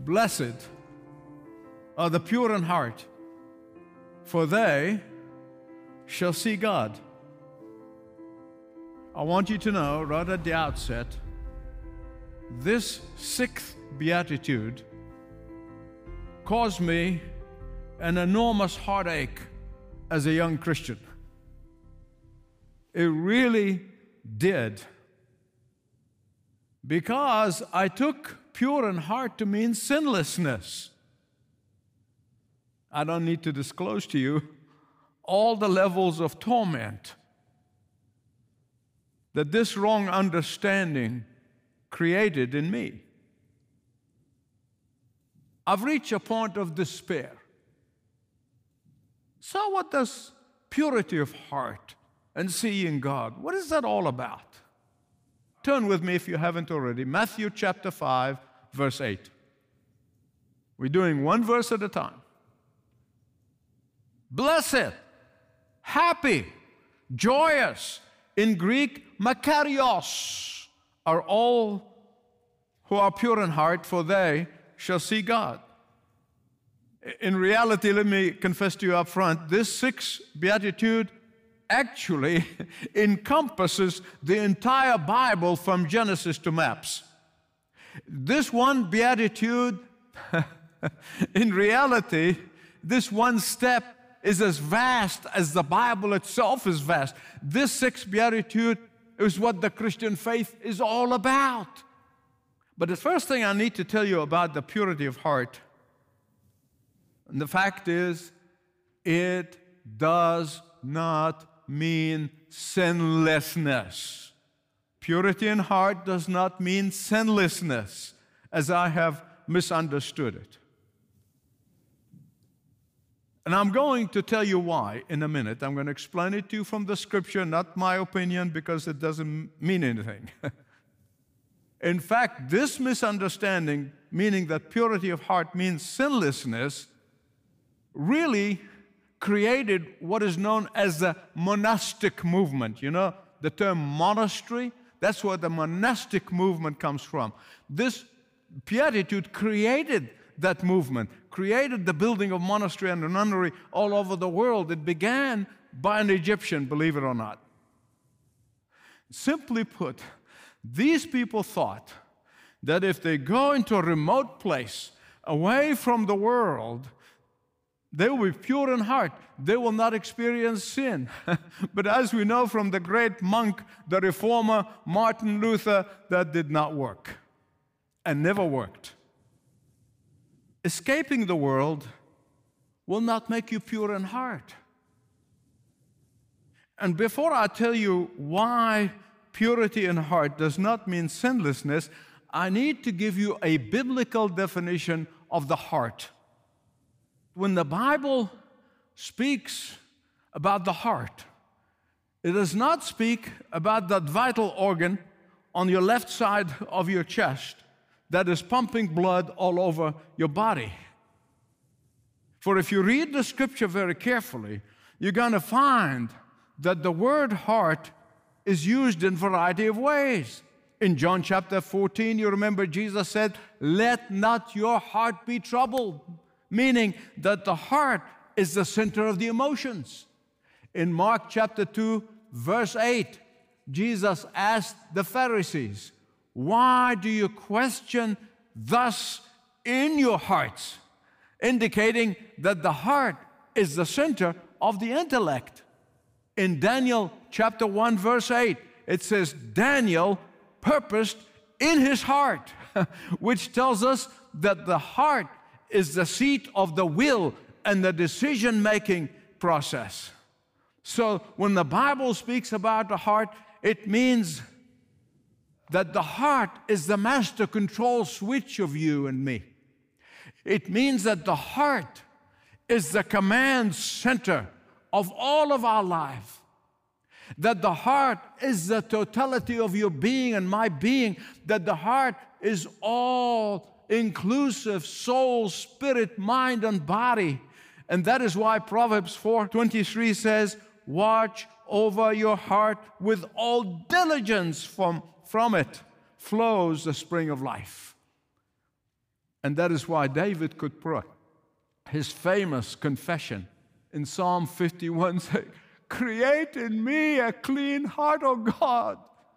Blessed are the pure in heart, for they shall see God. I want you to know right at the outset, this sixth beatitude caused me an enormous heartache as a young Christian. It really did. Because I took pure in heart to mean sinlessness. I don't need to disclose to you all the levels of torment that this wrong understanding created in me. I've reached a point of despair. So what does purity of heart and seeing God, what is that all about? Turn with me if you haven't already. Matthew chapter 5, verse 8. We're doing one verse at a time. Blessed, happy, joyous, in Greek, makarios, are all who are pure in heart, for they shall see God. In reality, let me confess to you up front, this sixth beatitude actually encompasses the entire Bible from Genesis to Maps. This one beatitude, in reality, this one step is as vast as the Bible itself is vast. This sixth beatitude is what the Christian faith is all about. But the first thing I need to tell you about the purity of heart, and the fact is, it does not mean sinlessness. Purity in heart does not mean sinlessness, as I have misunderstood it. And I'm going to tell you why in a minute. I'm going to explain it to you from the scripture, not my opinion, because it doesn't mean anything. In fact, this misunderstanding, meaning that purity of heart means sinlessness, really created what is known as the monastic movement. You know, the term monastery, that's where the monastic movement comes from. This beatitude created that movement, created the building of monastery and nunnery all over the world. It began by an Egyptian, believe it or not. Simply put, these people thought that if they go into a remote place, away from the world, they will be pure in heart. They will not experience sin. But as we know from the great monk, the reformer, Martin Luther, that did not work and never worked. Escaping the world will not make you pure in heart. And before I tell you why purity in heart does not mean sinlessness, I need to give you a biblical definition of the heart. When the Bible speaks about the heart, it does not speak about that vital organ on your left side of your chest that is pumping blood all over your body. For if you read the scripture very carefully, you're going to find that the word heart is used in a variety of ways. In John chapter 14, you remember Jesus said, "Let not your heart be troubled," meaning that the heart is the center of the emotions. In Mark chapter 2, verse 8, Jesus asked the Pharisees, "Why do you question thus in your hearts?" Indicating that the heart is the center of the intellect. In Daniel chapter 1, verse 8, it says, Daniel purposed in his heart, which tells us that the heart is the seat of the will and the decision-making process. So when the Bible speaks about the heart, it means that the heart is the master control switch of you and me. It means that the heart is the command center of all of our life. That the heart is the totality of your being and my being. That the heart is all inclusive, soul, spirit, mind, and body. And that is why Proverbs 4:23 says, "Watch over your heart with all diligence, from it flows the spring of life." And that is why David could pray his famous confession in Psalm 51, saying, "Create in me a clean heart, O God,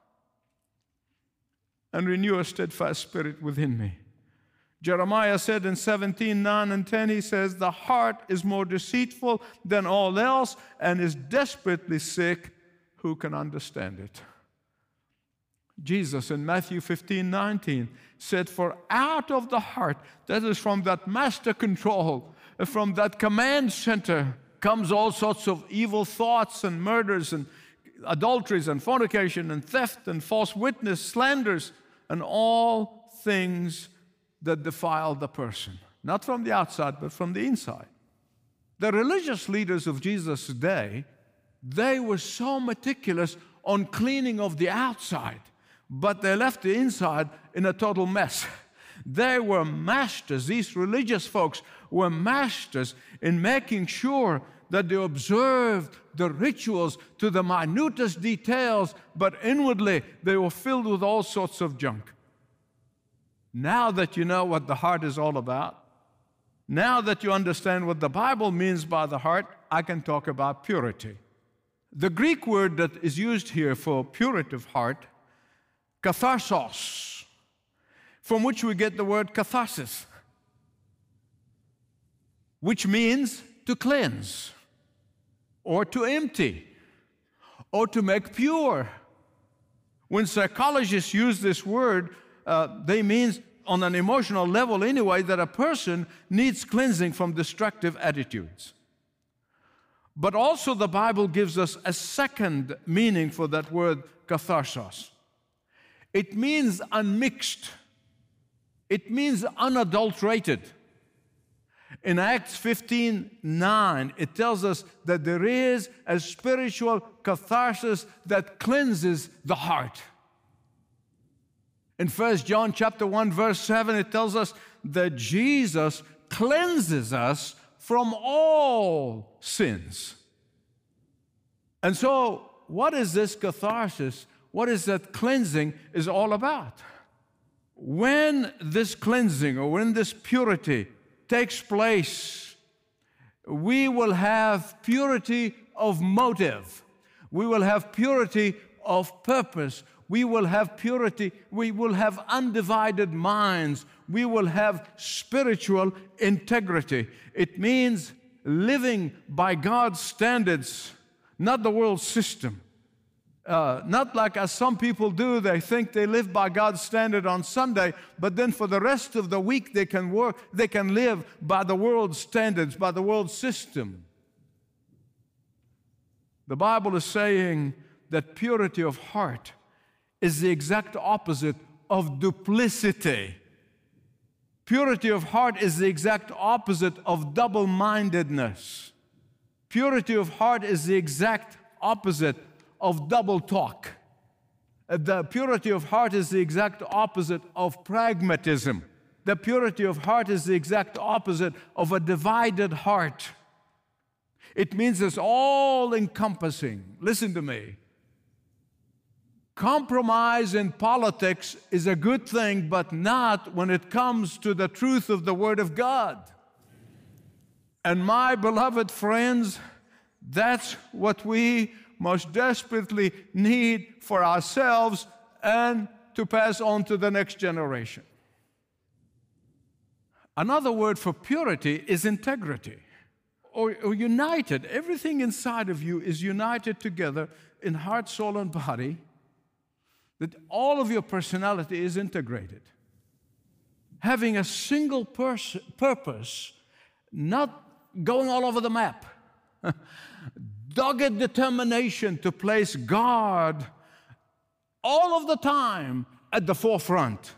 and renew a steadfast spirit within me." Jeremiah said in 17:9 and 10, he says, "The heart is more deceitful than all else and is desperately sick. Who can understand it?" Jesus in Matthew 15:19 said, "For out of the heart," that is from that master control, from that command center, comes all sorts of evil thoughts and murders and adulteries and fornication and theft and false witness, slanders, and all things that defile the person. Not from the outside, but from the inside. The religious leaders of Jesus' day, they were so meticulous on cleaning of the outside, but they left the inside in a total mess. They were masters. These religious folks were masters in making sure that they observed the rituals to the minutest details, but inwardly they were filled with all sorts of junk. Now that you know what the heart is all about, now that you understand what the Bible means by the heart, I can talk about purity. The Greek word that is used here for purity of heart, katharsos, from which we get the word catharsis, which means to cleanse, or to empty, or to make pure. When psychologists use this word, they mean on an emotional level anyway that a person needs cleansing from destructive attitudes. But also the Bible gives us a second meaning for that word katharsos. It means unmixed. It means unadulterated. In Acts 15:9, it tells us that there is a spiritual catharsis that cleanses the heart. In 1 John chapter 1, verse 7, it tells us that Jesus cleanses us from all sins. And so, what is this catharsis? What is that cleansing is all about? When this cleansing or when this purity takes place, we will have purity of motive. We will have purity of purpose. We will have purity. We will have undivided minds. We will have spiritual integrity. It means living by God's standards, not the world system. Not like as some people do, they think they live by God's standard on Sunday, but then for the rest of the week they can live by the world's standards, by the world system. The Bible is saying that purity of heart is the exact opposite of duplicity. Purity of heart is the exact opposite of double-mindedness. Purity of heart is the exact opposite of double talk. The purity of heart is the exact opposite of pragmatism. The purity of heart is the exact opposite of a divided heart. It means it's all-encompassing. Listen to me. Compromise in politics is a good thing, but not when it comes to the truth of the Word of God. And my beloved friends, that's what we most desperately need for ourselves and to pass on to the next generation. Another word for purity is integrity, or united. Everything inside of you is united together in heart, soul, and body, that all of your personality is integrated. Having a single purpose, not going all over the map. Dogged determination to place God all of the time at the forefront.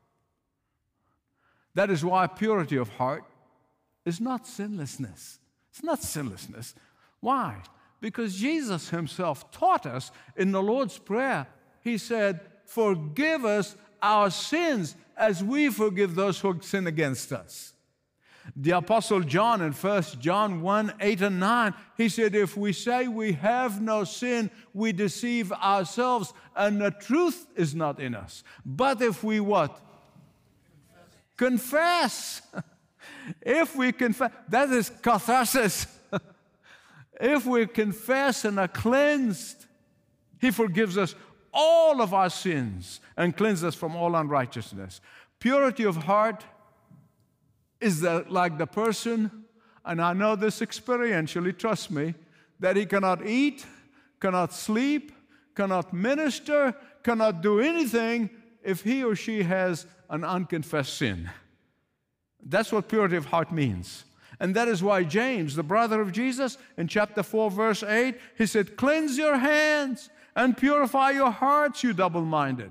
That is why purity of heart is not sinlessness. It's not sinlessness. Why? Because Jesus himself taught us in the Lord's Prayer. He said, "Forgive us our sins as we forgive those who sin against us." The Apostle John in 1 John 1:8-9, he said, "If we say we have no sin, we deceive ourselves, and the truth is not in us. But if we what? Confess. If we confess, that is catharsis. If we confess and are cleansed, He forgives us all of our sins and cleanses us from all unrighteousness. Purity of heart is like the person, and I know this experientially, trust me, that he cannot eat, cannot sleep, cannot minister, cannot do anything if he or she has an unconfessed sin. That's what purity of heart means. And that is why James, the brother of Jesus, in chapter 4, verse 8, he said, "Cleanse your hands and purify your hearts, you double-minded."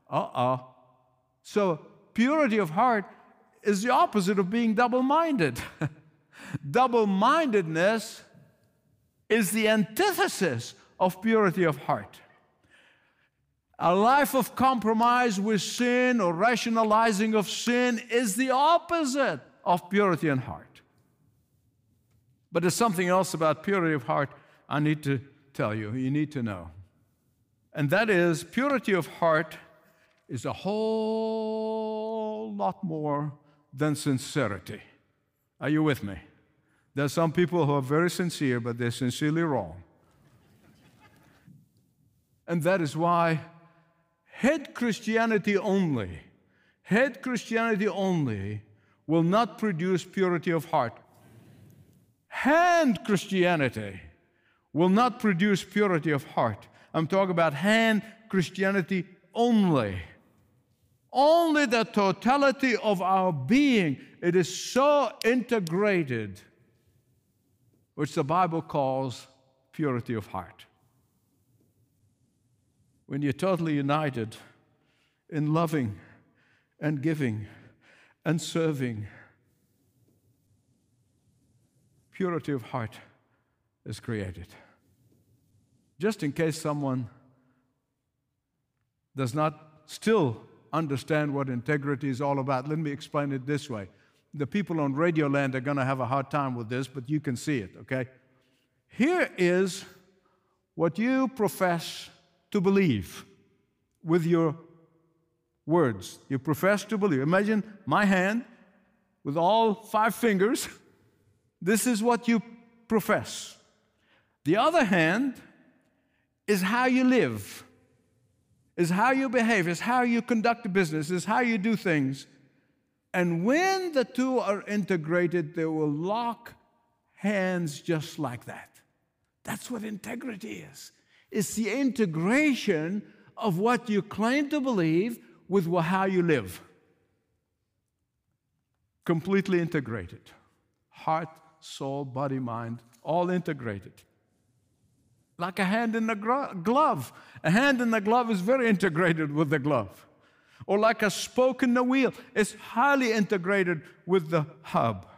So purity of heart is the opposite of being double-minded. Double-mindedness is the antithesis of purity of heart. A life of compromise with sin or rationalizing of sin is the opposite of purity in heart. But there's something else about purity of heart I need to tell you, you need to know. And that is, purity of heart is a whole lot more than sincerity. Are you with me? There are some people who are very sincere, but they're sincerely wrong. And that is why head Christianity only will not produce purity of heart. Hand Christianity will not produce purity of heart. I'm talking about hand Christianity only. Only the totality of our being. It is so integrated, which the Bible calls purity of heart. When you're totally united in loving and giving and serving, purity of heart is created. Just in case someone does not still understand what integrity is all about, let me explain it this way. The people on Radio Land are going to have a hard time with this, but you can see it, okay? Here is what you profess to believe with your words. You profess to believe. Imagine my hand with all 5 fingers. This is what you profess. The other hand is how you live, is how you behave, is how you conduct business, is how you do things. And when the two are integrated, they will lock hands just like that. That's what integrity is. It's the integration of what you claim to believe with how you live. Completely integrated. Heart, soul, body, mind, all integrated. Like a hand in a glove. A hand in the glove is very integrated with the glove. Or like a spoke in the wheel. It's highly integrated with the hub.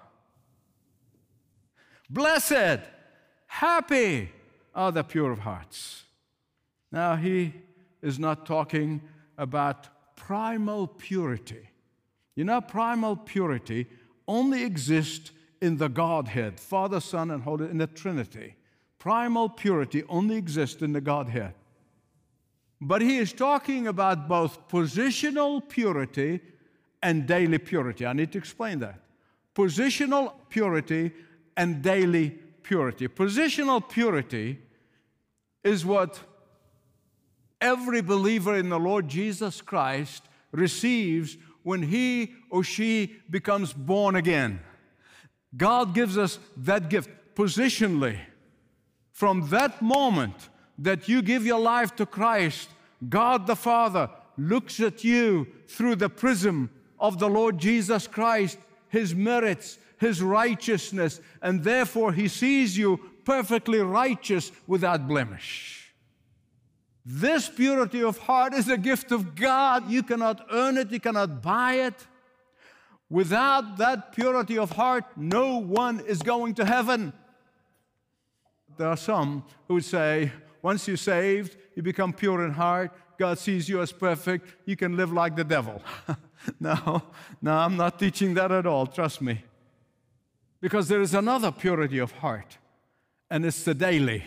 Blessed, happy are the pure of hearts. Now, he is not talking about primal purity. You know, primal purity only exists in the Godhead, Father, Son, and Holy, in the Trinity. Primal purity only exists in the Godhead. But he is talking about both positional purity and daily purity. I need to explain that. Positional purity and daily purity. Positional purity is what every believer in the Lord Jesus Christ receives when he or she becomes born again. God gives us that gift positionally. From that moment that you give your life to Christ, God the Father looks at you through the prism of the Lord Jesus Christ, His merits, His righteousness, and therefore He sees you perfectly righteous without blemish. This purity of heart is a gift of God. You cannot earn it, you cannot buy it. Without that purity of heart, no one is going to heaven. There are some who say, once you're saved, you become pure in heart, God sees you as perfect, you can live like the devil. No, I'm not teaching that at all, trust me. Because there is another purity of heart, and it's the daily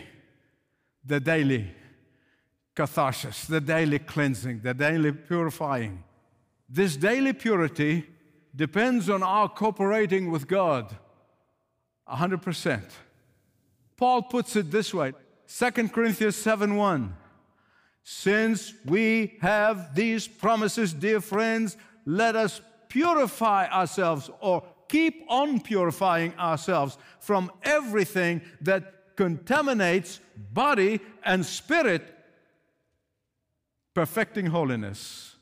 catharsis, the daily cleansing, the daily purifying. This daily purity depends on our cooperating with God 100%. Paul puts it this way, 2 Corinthians 7:1. Since we have these promises, dear friends, let us purify ourselves, or keep on purifying ourselves from everything that contaminates body and spirit, perfecting holiness.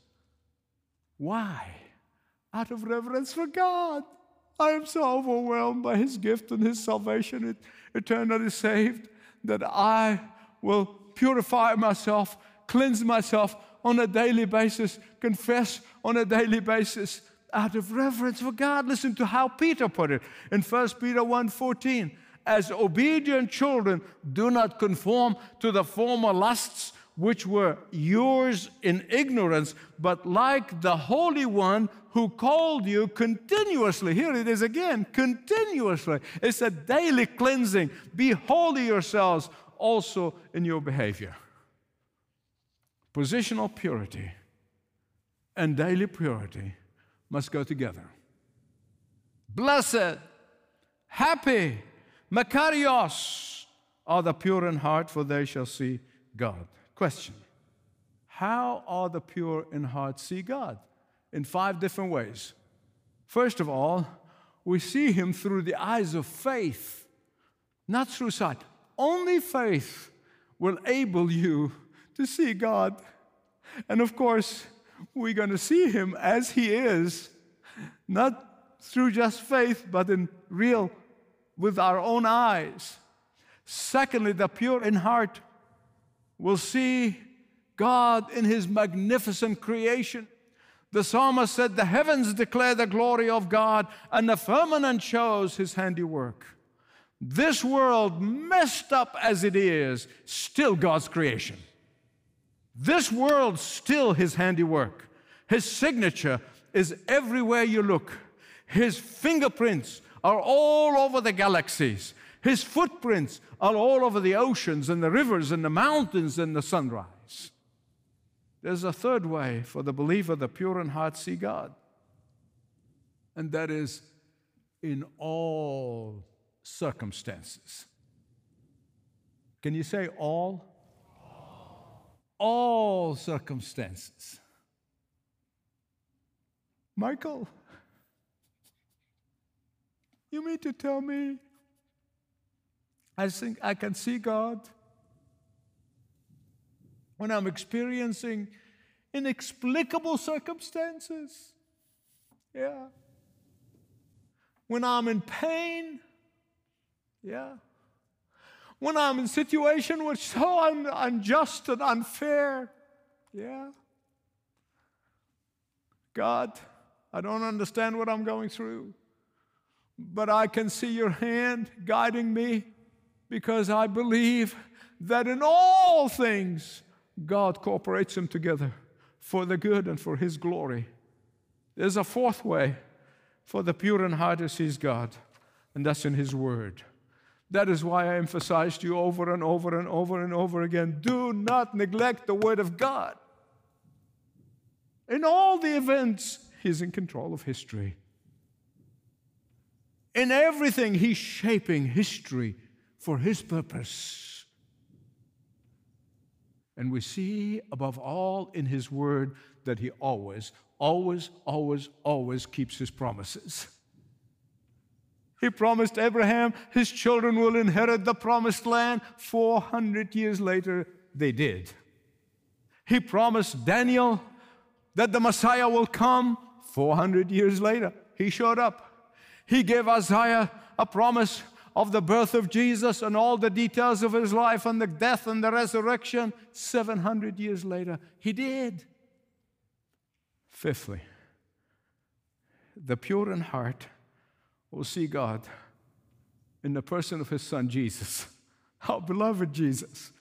Why? Out of reverence for God. I am so overwhelmed by His gift and His salvation, eternally saved, that I will purify myself, cleanse myself on a daily basis, confess on a daily basis, out of reverence for God. Listen to how Peter put it in 1 Peter 1:14. As obedient children, do not conform to the former lusts which were yours in ignorance, but like the Holy One who called you continuously. Here it is again, continuously. It's a daily cleansing. Be holy yourselves also in your behavior. Positional purity and daily purity must go together. Blessed, happy, Makarios are the pure in heart, for they shall see God. Question: how are the pure in heart see God? In 5 different ways. First of all, we see Him through the eyes of faith, not through sight. Only faith will enable you to see God. And of course, we're going to see Him as He is, not through just faith, but in real, with our own eyes. Secondly, the pure in heart will see God in His magnificent creation. The psalmist said, the heavens declare the glory of God, and the firmament shows His handiwork. This world, messed up as it is, still God's creation. This world, still His handiwork. His signature is everywhere you look. His fingerprints are all over the galaxies. His footprints are all over the oceans and the rivers and the mountains and the sunrise. There's a third way for the believer, the pure in heart, see God. And that is in all circumstances. Can you say all? All circumstances. Michael, you mean to tell me I think I can see God when I'm experiencing inexplicable circumstances? Yeah. When I'm in pain? Yeah. When I'm in a situation which is so unjust and unfair? Yeah. God, I don't understand what I'm going through, but I can see your hand guiding me, because I believe that in all things God cooperates them together for the good and for His glory. There's a fourth way for the pure in heart who sees God, and that's in His Word. That is why I emphasized to you over and over and over and over again, do not neglect the Word of God. In all the events, He's in control of history. In everything, He's shaping history for His purpose. And we see above all in His Word that He always, always, always, always keeps His promises. He promised Abraham his children will inherit the promised land. 400 years later, they did. He promised Daniel that the Messiah will come. 400 years later, He showed up. He gave Isaiah a promise of the birth of Jesus and all the details of His life and the death and the resurrection. 700 years later, He did. Fifthly, the pure in heart will see God in the person of His Son, Jesus. Our beloved Jesus.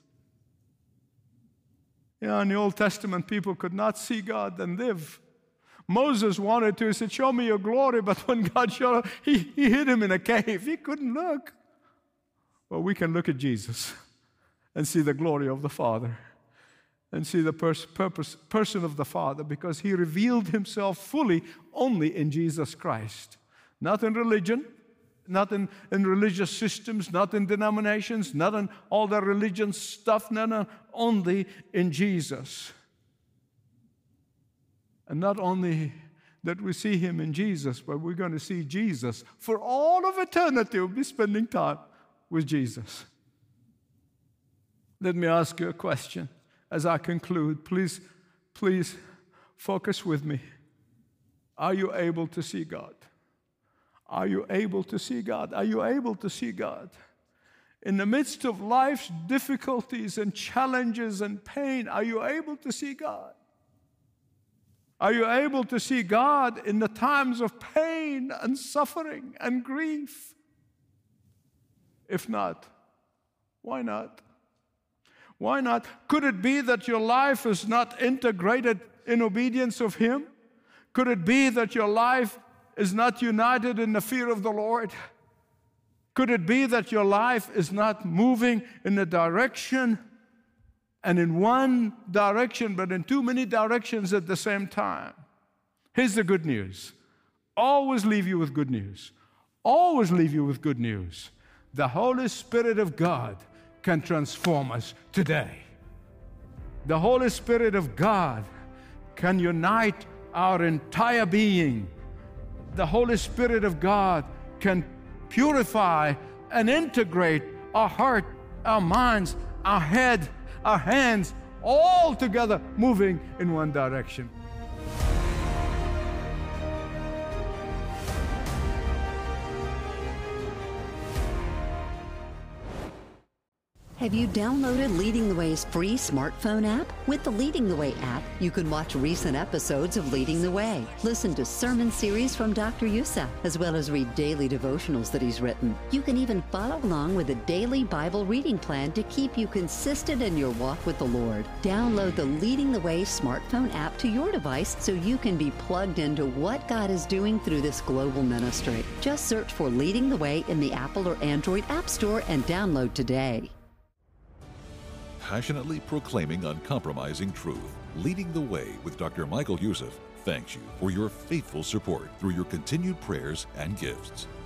In the Old Testament, people could not see God and live. Moses wanted to. He said, show me your glory. But when God showed up, he hid him in a cave. He couldn't look. Well, we can look at Jesus and see the glory of the Father. and see the person of the Father, because he revealed himself fully only in Jesus Christ. Not in religion, not in religious systems, not in denominations, not in all the religion stuff, no, only in Jesus. And not only that we see him in Jesus, but we're going to see Jesus for all of eternity. We'll be spending time with Jesus. Let me ask you a question as I conclude. Please focus with me. Are you able to see God? Are you able to see God? Are you able to see God? In the midst of life's difficulties and challenges and pain, are you able to see God? Are you able to see God in the times of pain and suffering and grief? If not, why not? Why not? Could it be that your life is not integrated in obedience of Him? Could it be that your life is not united in the fear of the Lord? Could it be that your life is not moving in the direction and in one direction, but in too many directions at the same time? Here's the good news. Always leave you with good news. Always leave you with good news. The Holy Spirit of God can transform us today. The Holy Spirit of God can unite our entire being. The Holy Spirit of God can purify and integrate our heart, our minds, our head, our hands, all together moving in one direction. Have you downloaded Leading the Way's free smartphone app? With the Leading the Way app, you can watch recent episodes of Leading the Way, listen to sermon series from Dr. Youssef, as well as read daily devotionals that he's written. You can even follow along with a daily Bible reading plan to keep you consistent in your walk with the Lord. Download the Leading the Way smartphone app to your device so you can be plugged into what God is doing through this global ministry. Just search for Leading the Way in the Apple or Android App Store and download today. Passionately proclaiming uncompromising truth, Leading the Way with Dr. Michael Youssef thanks you for your faithful support through your continued prayers and gifts.